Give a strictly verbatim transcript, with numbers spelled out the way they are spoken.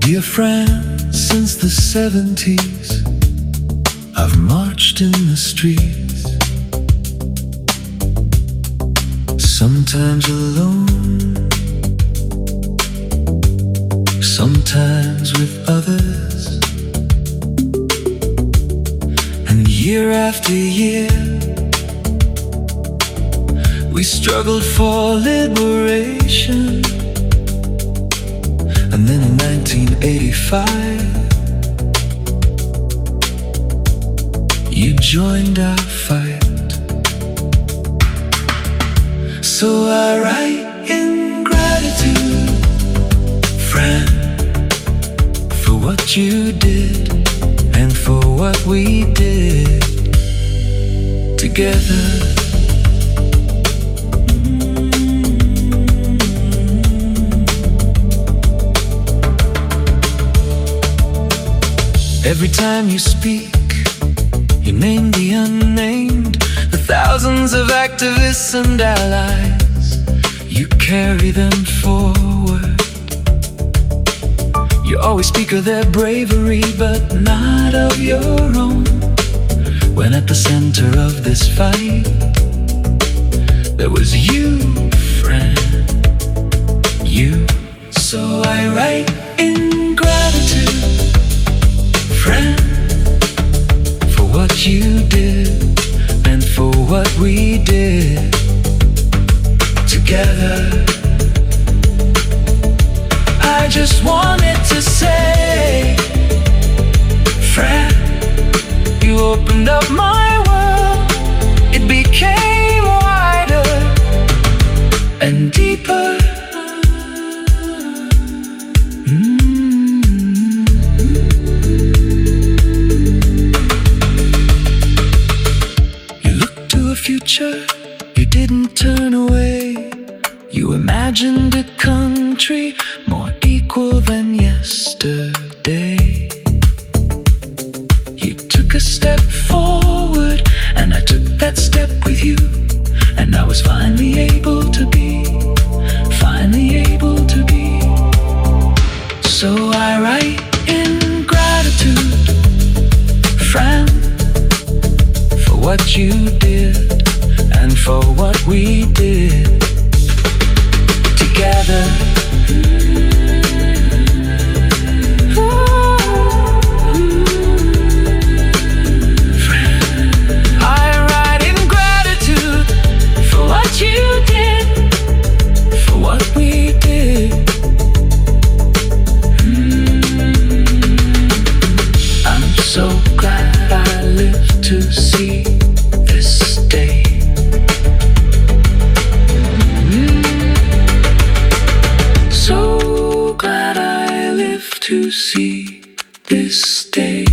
Dear friend, since the seventies, I've marched in the streets, sometimes alone, sometimes with others. And year after year, we struggled for liberation. And then in nineteen eighty-five, you joined our fight. So I write in gratitude, friend, for what you did and for what we did together. Every time you speak, you name the unnamed, the thousands of activists and allies. You carry them forward. You always speak of their bravery, but not of your own. When at the center of this fight, there was you, friend, you. So I write in gratitude, friend, for what you did and for what we did together. I just wanted to say, friend, you opened up my world. It became wider and deeper. Future, you didn't turn away. You imagined a country more equal than yesterday. You took a step forward, and I took that step with you. And I was finally able to be, finally able to be. So I write in gratitude, friend, for what you did and for what we did together. Friend, I write in gratitude for what you did, for what we did. mm. I'm so glad I lived to see this day. To see this day.